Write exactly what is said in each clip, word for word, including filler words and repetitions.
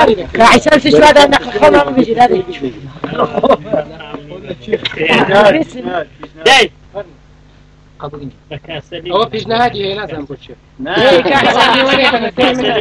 عشان في شوادة أنا خلنا من بيجي هذا داي هو في جناهاتي لازم بوشي ايه كان وين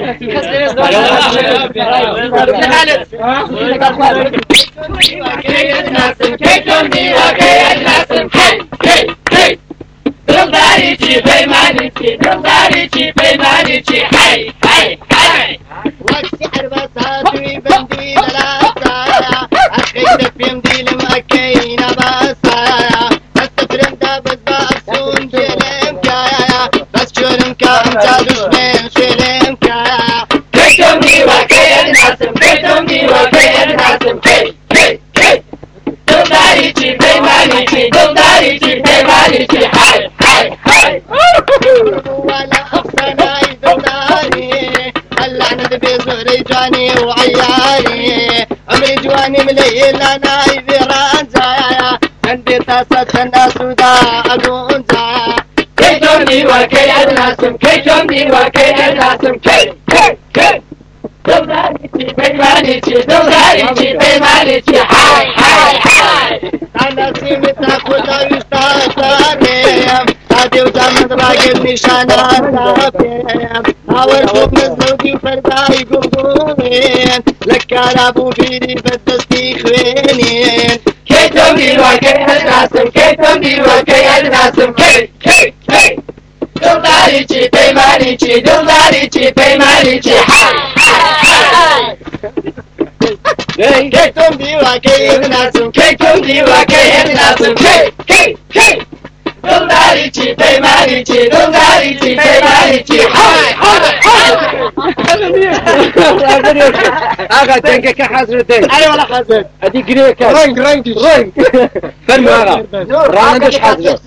دلداريتي بيمانيتي دلداريتي بيمانيتي حي حي حي والسحر بساطوي بندي للاسايا اخينا في مديل مأكينا بسايا استفرم دابز بأسون جلم كايا بس شرم كام تادوش من شلم كايا كيتمني وكي الناسم كيتمني وكي الناسم كي كي كي دلداريتي بيمانيتي دلداريتي بيمانيتي حي حي حي ولا أخسناي دلداري اللعنة بزوري جاني وعيالي عمري جواني مليل أنا يذيران زايا عندي تاسة الناس ودا أقون زايا كيتمني وكي الناسم كيتمني وكي الناسم كي كي كي دلداريتي بيمانيتي دلداريتي بيمانيتي حي حي حي أنا سيمتها كلها يستهترهم هادي وزمن راقب نشانات رافيهم حاولت بمزلوقي فرداي قبولين لك أبو فيدي بدستي خوينين كيتمني وكي الناسم كيتمني وكي الناسم كي كي كي دلداريتي بيمانيتي دلداريتي بيمانيتي حي حي حي كيتم دي وكي الناسم كيكم دي وكي الناسم كي كي كي دلداريتي بيمانيتي دلداريتي بيمانيتي حي حي حي اغا تنكا كحزرتين أنا ولا حزن ادي جريكا رنج رنج رنج فرمو اغا رانا دوش حزرت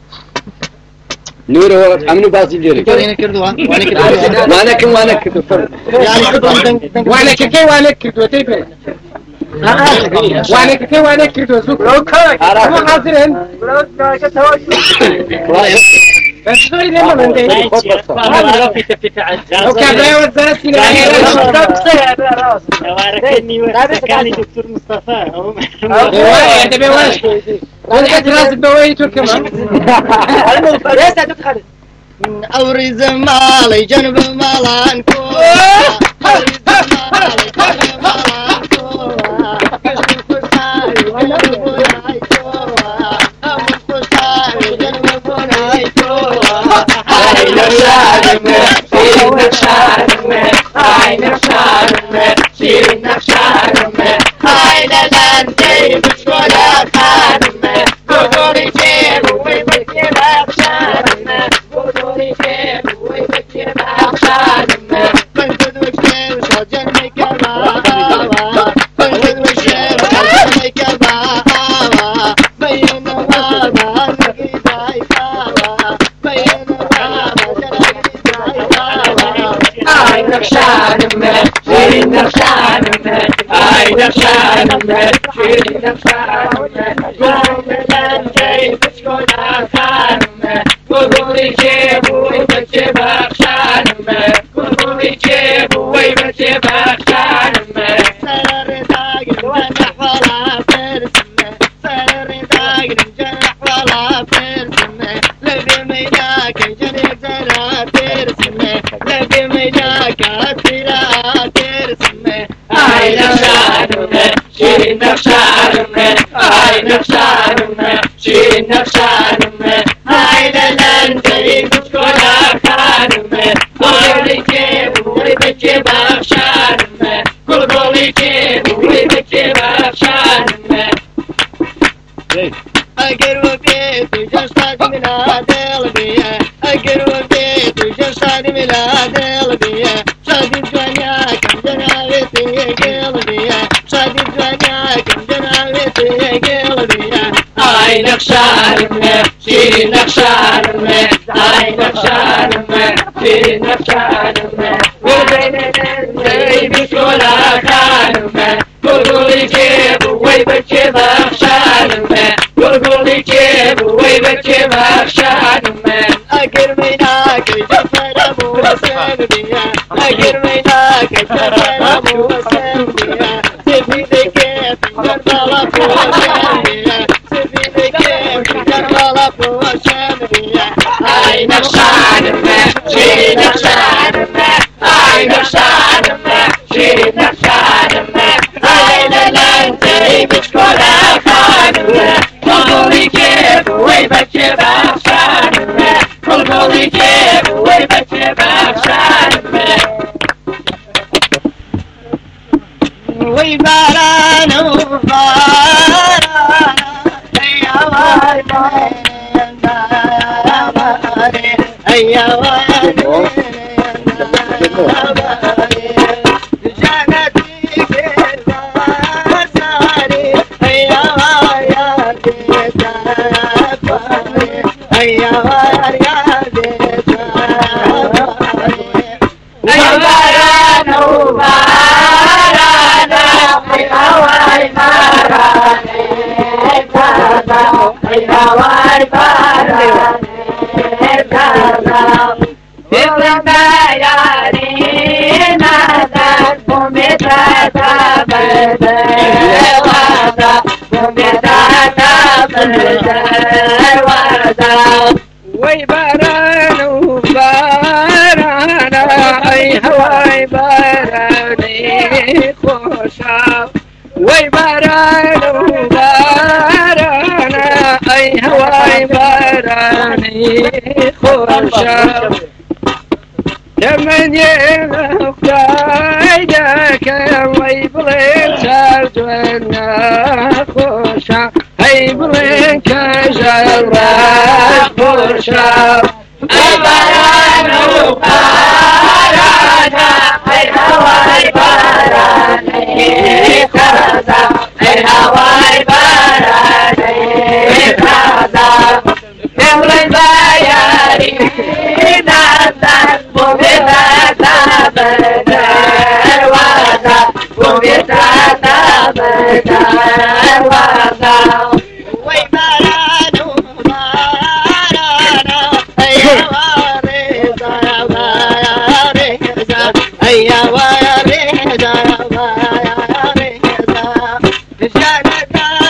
نور هو عملوا بازي ليرك وانا كردوا وانا كردوا وانا كم وانا كردوا فرم يعني كردوا وانا كي وانا كردوا تيبه وانا كي وانا كردوا زوك مو حاضرين بس شوي لما من دي والله في تفتح لو كان بيا وزاسي لا كان دكتور مصطفى ايوه انت بيواش ولحد راس بويته كمان يا تدخل أوري زمالي جنب مالان كورا أوري زمالي جنب مالان كورا كشف فساي جنب بناي كورا أمس فساي جنب بناي كورا عين الشارمة شيرين الشارمة عين الشارمة شيرين الشارمة عين الانتي بشكولا خارمة قدوري كيف ويبكي بخشارمة قدوري كيف ويبكي بخشارمة بنفذ وشير وشجر مكباوا بنفذ وشير وشجر مكباوا بين بابا نقي دايفاوا بين بابا نقي دايفاوا عين الشارمة شيرين الشارمة عين الشارمة شيرين الشارمة قوم الانتي بشكولا خارمة قدوري كيف ويبكي بخشارمة قدوري كيف ويبكي بخشارمة سر داقن ونح ولا فرسمة سر داقن جنح ولا فرسمة لبي ميناك جنح زرا ترسمة لبي ميناك أسرا ترسمة عين الشارمة شيرين الشارمة عين الشارمة شيرين الشارمة عين الانتي بشكولا خارمة قولي كيف ويبكي بخشارمة قولي كيف ويبكي بخشارمة أقر وبيت وجشتاد ميلاد البيا أقر وبيت وجشتاد ميلاد البيا شادي الدنيا كم جناوتي قلبيا شادي الدنيا كم جناوتي قلبيا عين الشارمة شيرين الشارمة عين الشارمة شيرين الشارمة وبين الانتي بشكولا خارمة قولي كيف ويبكي بخشارمة قولي كيف ويبكي بخشارمة أقر مناك جفر أبو موسم بيا أجر ميناك الشجرة موسم بيا سفينك تنجر بلا موسم بيا سفينك تنجر بلا موسم بيا أي نقشان ما شيل نقشان ما أي نقشان ما شيل نقشان ما أي لنتي بشكولا خان ما قولي كيف ويبكي بخشان ما قولي كيف ويبكي بخشان ما ويباران وباران يا واي يا واي وي باران وباران أي هواي باراني خوشا وي باران وباران أي هواي باراني خوشا لمن يخدايدك وي بلين سردونا خوشا هاي بلين كجرة خوشا أي باران وباران أي هواي باراني خوشا أي هواي باراني خوشا يملي باياري ناسان بوميتا بدر واسا بوميتا بدر واسا وي باران وباران أي واريزا واريزا أي واريزا واريزا جانت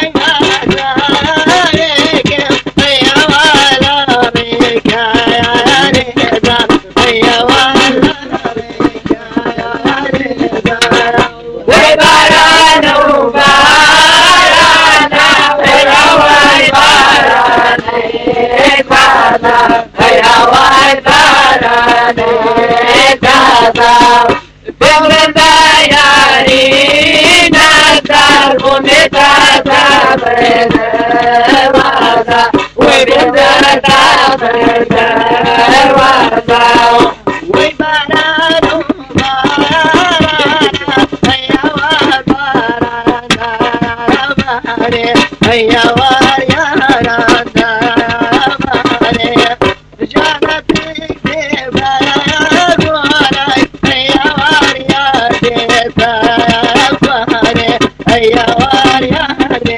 عينك أي والاريك يا ريزا أي والاريك يا ريزا وي باران وباران أي هواي باراني خوشا أي هواي باراني خوشا بغل باياري ناسان بوميتا بدر واسا وبنتا بدر واسا وي باران وباران هيا وباران باري هيا وياران باري جانتك بارغوراي هيا وريادي باري هيا وريادي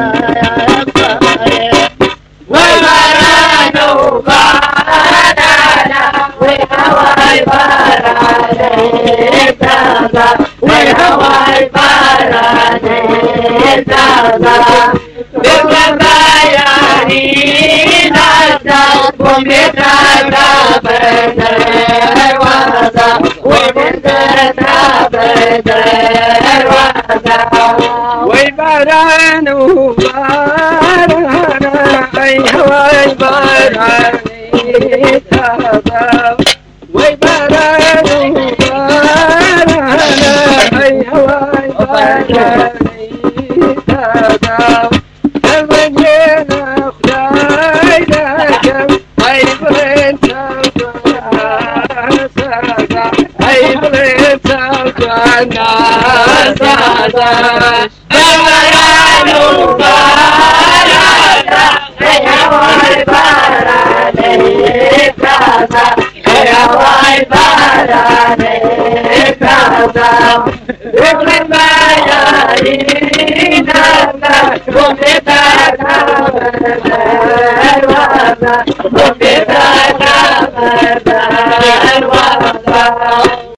باري وي باران وباران وي هواي باراني خوشا وي هواي باراني خوشا بغل باياري ناسان بوميتا بدر واسا وبنتا بدر واسا وي باران وباران أي هواي باراني تابا وي باران وباران أي هواي باراني تابا لمن ينخدايدك أي بلين تابا أي بلين تابا ناسا باران وباران أي هواي باراني خوشا أي هواي باراني